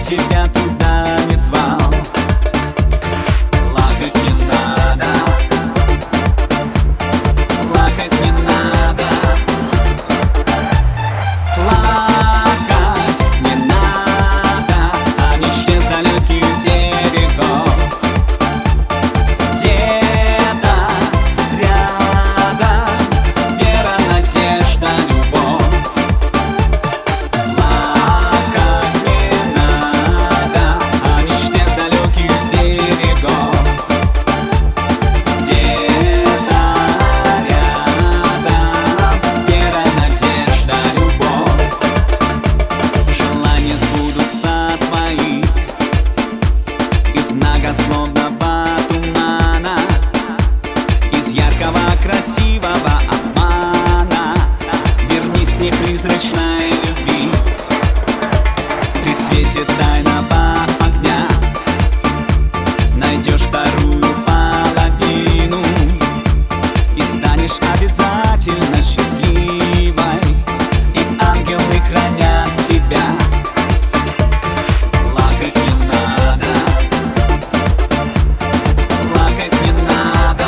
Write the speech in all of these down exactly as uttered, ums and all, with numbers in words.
тебя туда не звал. Плакать не надо, плакать не надо, плакать не надо о мечте с далеких берегов. Где-то рядом вера, надежда, любовь. Плакать не надо о мечте с далеких берегов. Где-то рядом вера, надежда, любовь. Желания сбудутся твои из многословного тумана, из яркого красивого обмана. Вернись к непризрачной любви при свете тайного огня. Найдешь вторую половину и станешь обязательно счастливой, и ангелы хранят тебя. Плакать не надо, плакать не надо,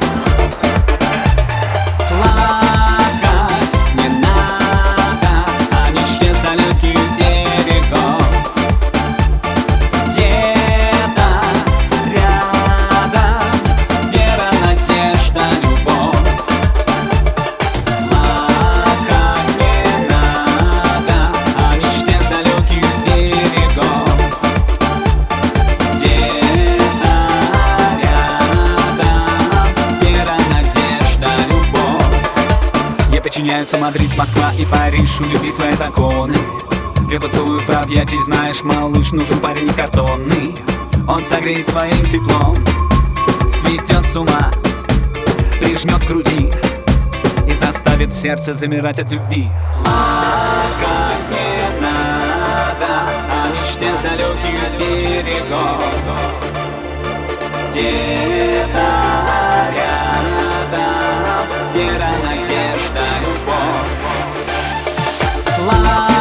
плакать не надо о мечте с далеких берегов. Где-то рядом вера, надежда, любовь. Плакать не надо о мечте с далеких берегов. Где-то рядом вера, надежда, любовь. Не подчиняются Мадрид, Москва и Париж, у любви свои законы. Для поцелуев и объятий, знаешь, малыш, нужен парень не картонный. Он согреет своим теплом, сведет с ума, прижмет к груди и заставит сердце замирать от любви. Плакать не надо о мечте с далеких берегов. Где-то рядом вера, надежда, любовь.